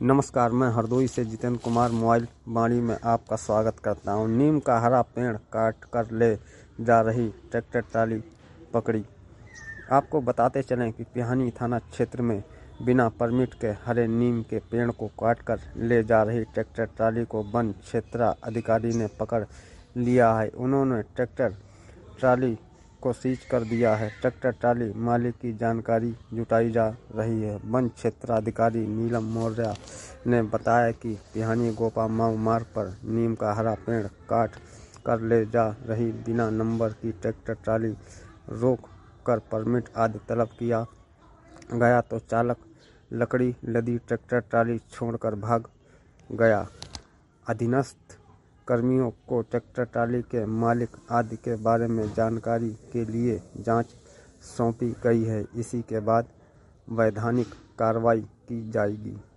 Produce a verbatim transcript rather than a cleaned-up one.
नमस्कार, मैं हरदोई से जितेंद्र कुमार मोबाइल वाणी में आपका स्वागत करता हूं। नीम का हरा पेड़ काट कर ले जा रही ट्रैक्टर ट्राली पकड़ी। आपको बताते चलें कि पिहानी थाना क्षेत्र में बिना परमिट के हरे नीम के पेड़ को काट कर ले जा रही ट्रैक्टर ट्राली को वन क्षेत्र अधिकारी ने पकड़ लिया है। उन्होंने ट्रैक्टर ट्राली को सीज कर दिया है। ट्रैक्टर ट्राली मालिक की जानकारी जुटाई जा रही है। वन क्षेत्राधिकारी नीलम मौर्य ने बताया कि पिहानी गोपा माऊ मार्ग पर नीम का हरा पेड़ काट कर ले जा रही बिना नंबर की ट्रैक्टर ट्राली रोक कर परमिट आदि तलब किया गया तो चालक लकड़ी लदी ट्रैक्टर ट्राली छोड़कर भाग गया। अधीनस्थ कर्मियों को ट्रैक्टर ट्राली के मालिक आदि के बारे में जानकारी के लिए जांच सौंपी गई है। इसी के बाद वैधानिक कार्रवाई की जाएगी।